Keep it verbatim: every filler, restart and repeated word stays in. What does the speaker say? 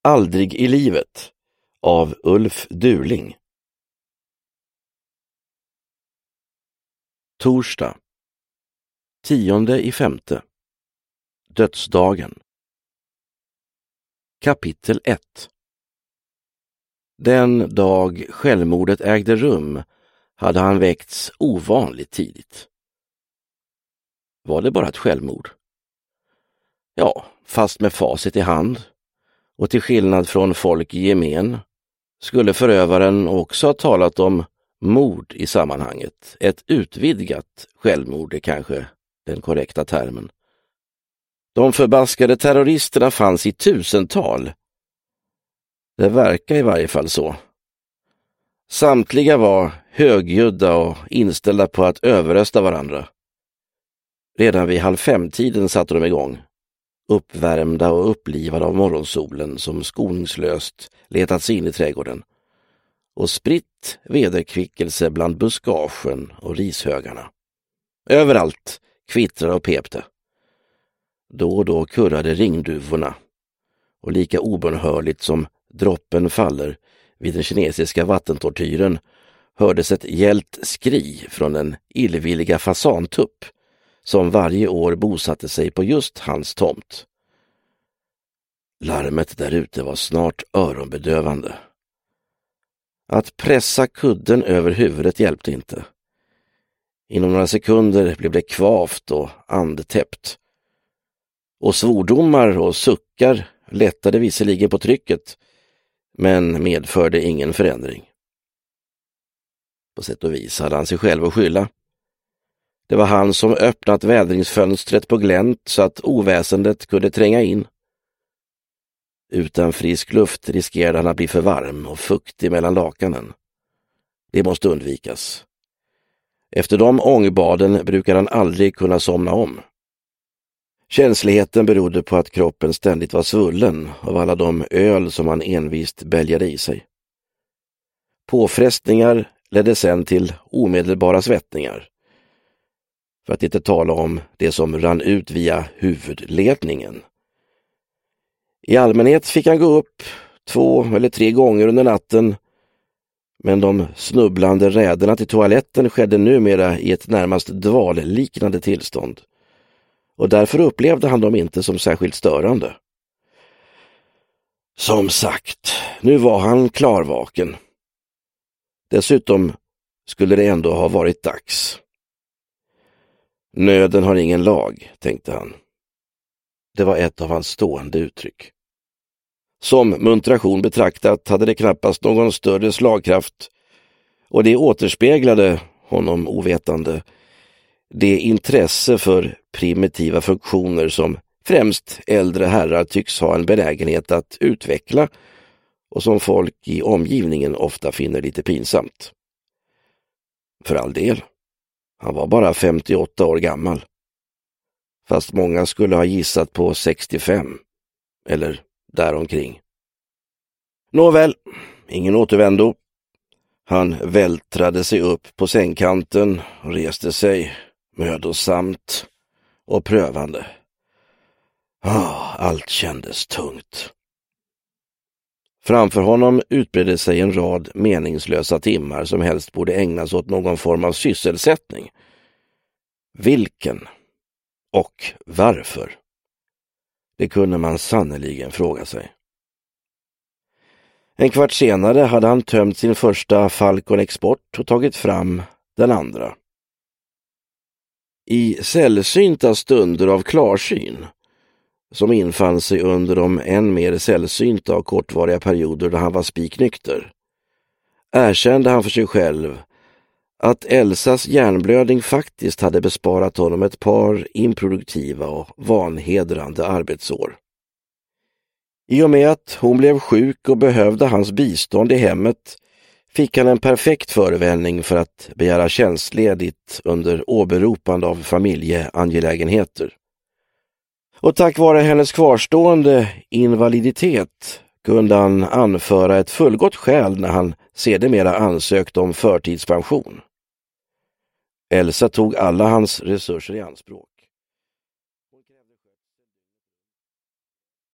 Aldrig i livet av Ulf Durling. Torsdag. Tionde i femte. Dödsdagen. Kapitel ett. Den dag självmordet ägde rum hade han väckts ovanligt tidigt. Var det bara ett självmord? Ja, fast med facit i hand. Och till skillnad från folk i gemen skulle förövaren också ha talat om mord i sammanhanget. Ett utvidgat självmord är kanske den korrekta termen. De förbaskade terroristerna fanns i tusental. Det verkar i varje fall så. Samtliga var högljudda och inställda på att överrösta varandra. Redan vid halv femtiden satte de igång. Uppvärmda och upplivade av morgonsolen som skoningslöst letat sig in i trädgården och spritt vederkvickelse bland buskagen och rishögarna. Överallt kvittrade och pepte. Då och då kurrade ringduvorna och lika obönhörligt som droppen faller vid den kinesiska vattentortyren hördes ett gällt skri från den illvilliga fasantupp som varje år bosatte sig på just hans tomt. Larmet där ute var snart öronbedövande. Att pressa kudden över huvudet hjälpte inte. Inom några sekunder blev det kvavt och andtäppt. Och svordomar och suckar lättade visserligen på trycket, men medförde ingen förändring. På sätt och vis hade han sig själv att skylla. Det var han som öppnat vädringsfönstret på glänt så att oväsendet kunde tränga in. Utan frisk luft riskerade han att bli för varm och fuktig mellan lakanen. Det måste undvikas. Efter de ångbaden brukar han aldrig kunna somna om. Känsligheten berodde på att kroppen ständigt var svullen av alla de öl som han envist bälgade i sig. Påfrestningar ledde sedan till omedelbara svettningar. För att inte tala om det som rann ut via huvudledningen. I allmänhet fick han gå upp två eller tre gånger under natten, men de snubblande räderna till toaletten skedde numera i ett närmast dvalliknande tillstånd. Och därför upplevde han dem inte som särskilt störande. Som sagt, nu var han klarvaken. Dessutom skulle det ändå ha varit dags. Nöden har ingen lag, tänkte han. Det var ett av hans stående uttryck. Som muntration betraktat hade det knappast någon större slagkraft, och det återspeglade honom ovetande det intresse för primitiva funktioner som främst äldre herrar tycks ha en benägenhet att utveckla och som folk i omgivningen ofta finner lite pinsamt. För all del, han var bara femtioåtta år gammal. Fast många skulle ha gissat på sextiofem, eller däromkring. Nåväl, ingen återvändo. Han vältrade sig upp på sängkanten och reste sig, mödosamt och prövande. Ah, allt kändes tungt. Framför honom utbredde sig en rad meningslösa timmar som helst borde ägnas åt någon form av sysselsättning. Vilken? Och varför? Det kunde man sannoliken fråga sig. En kvart senare hade han tömt sin första Falcon Export och tagit fram den andra. I sällsynta stunder av klarsyn, som infann sig under de än mer sällsynta och kortvariga perioder då han var spiknykter, erkände han för sig själv att Elsas hjärnblödning faktiskt hade besparat honom ett par improduktiva och vanhedrande arbetsår. I och med att hon blev sjuk och behövde hans bistånd i hemmet fick han en perfekt förevändning för att begära tjänstledigt under åberopande av familjeangelägenheter. Och tack vare hennes kvarstående invaliditet kunde han anföra ett fullgott skäl när han sedermera ansökt om förtidspension. Elsa tog alla hans resurser i anspråk.